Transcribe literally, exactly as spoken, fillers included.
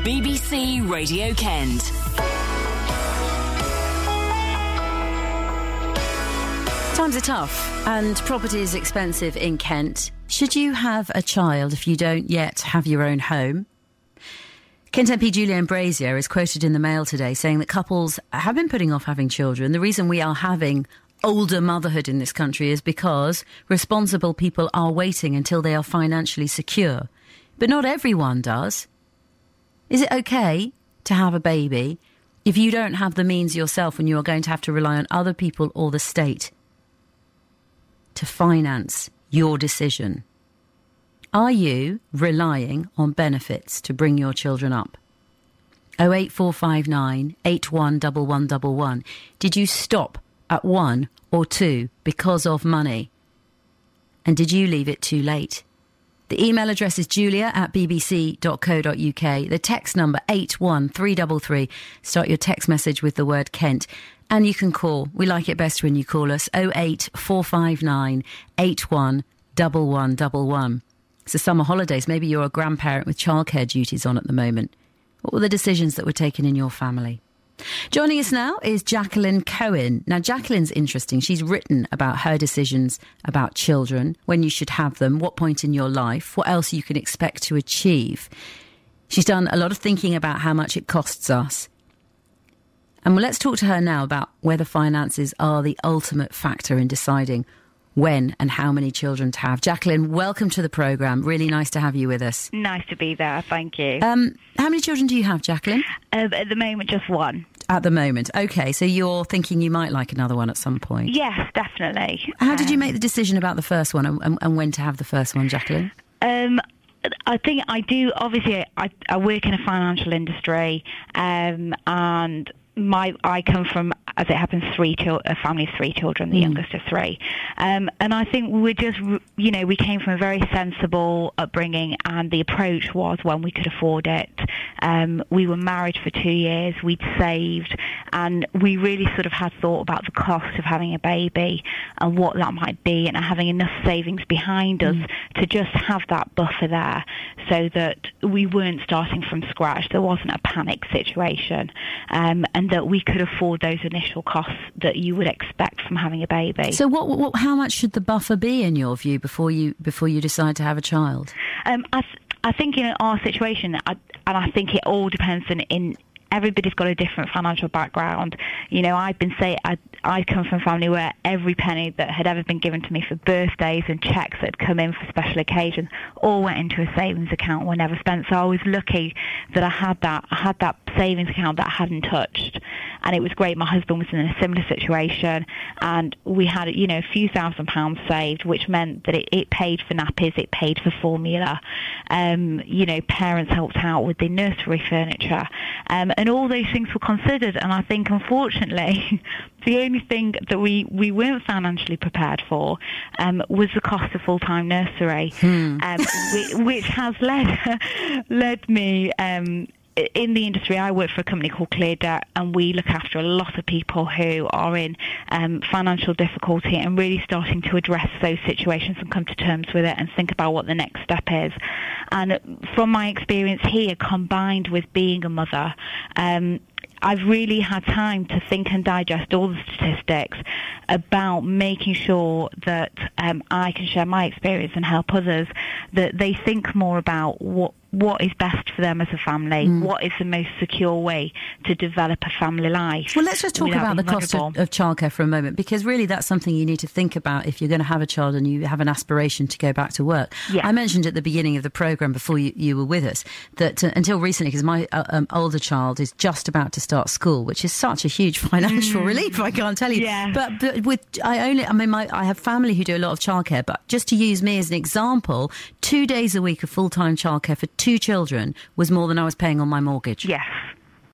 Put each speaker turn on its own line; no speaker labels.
B B C Radio Kent.
Times are tough and property is expensive in Kent. Should you have a child if you don't yet have your own home? Kent M P Julian Brazier is quoted in the Mail today saying that couples have been putting off having children. The reason we are having older motherhood in this country is because responsible people are waiting until they are financially secure. But not everyone does. Is it okay to have a baby if you don't have the means yourself and you are going to have to rely on other people or the state to finance your decision? Are you relying on benefits to bring your children up? oh eight four five nine, eight one one one one one. Did you stop at one or two because of money? And did you leave it too late? The email address is julia at b b c dot co dot u k. The text number eight one three three three. Start your text message with the word Kent. And you can call. We like it best when you call us. oh eight four five nine, eight one one one one one. It's the summer holidays. Maybe you're a grandparent with childcare duties on at the moment. What were the decisions that were taken in your family? Joining us now is Jacqueline Cohen. Now, Jacqueline's interesting. She's written about her decisions about children, when you should have them, what point in your life, what else you can expect to achieve. She's done a lot of thinking about how much it costs us. And well, let's talk to her now about whether finances are the ultimate factor in deciding when and how many children to have. Jacqueline, welcome to the programme. Really nice to have you with us.
Nice to be there, thank you.
Um, how many children do you have, Jacqueline?
Uh, at the moment, just one.
At the moment. OK, so you're thinking you might like another one at some point?
Yes, definitely.
How did you
um,
make the decision about the first one and, and, and when to have the first one, Jacqueline?
Um, I think I do, obviously, I, I work in a financial industry um, and my I come from, as it happens, three chil- a family of three children, the mm. youngest of three. Um, and I think we're just, you know, we came from a very sensible upbringing and the approach was when we could afford it. Um, we were married for two years, we'd saved, and we really sort of had thought about the cost of having a baby and what that might be, and having enough savings behind mm. us to just have that buffer there so that we weren't starting from scratch. There wasn't a panic situation. Um, and that we could afford those initial costs that you would expect from having a baby.
So what, what how much should the buffer be in your view before you before you decide to have a child?
Um, I, th- I think in our situation, I, and I think it all depends in, in everybody's got a different financial background. You know, I've been say I I come from a family where every penny that had ever been given to me for birthdays and cheques that had come in for special occasions all went into a savings account, were never spent. So I was lucky that I had that I had that savings account that I hadn't touched, and it was great. My husband was in a similar situation, and we had, you know, a few thousand pounds saved, which meant that it, it paid for nappies, it paid for formula. Um, you know, parents helped out with the nursery furniture. Um, And all those things were considered, and I think, unfortunately, the only thing that we, we weren't financially prepared for um, was the cost of full-time nursery, hmm. um, which, which has led led me. Um, in the industry, I work for a company called ClearDebt, and we look after a lot of people who are in um, financial difficulty and really starting to address those situations and come to terms with it and think about what the next step is. And from my experience here, combined with being a mother, um, I've really had time to think and digest all the statistics about making sure that um, I can share my experience and help others, that they think more about what what is best for them as a family, mm. what is the most secure way to develop a family life.
Well, let's just talk about the cost of, of childcare for a moment, because really that's something you need to think about if you're going to have a child and you have an aspiration to go back to work.
Yeah.
I mentioned at the beginning of the programme before you, you were with us that uh, until recently, because my uh, um, older child is just about to start school, which is such a huge financial mm. relief, I can't tell you.
Yeah.
But, but with, I only, I mean, my, I have family who do a lot of childcare, but just to use me as an example, two days a week of full-time childcare for two children was more than I was paying on my mortgage.
Yes.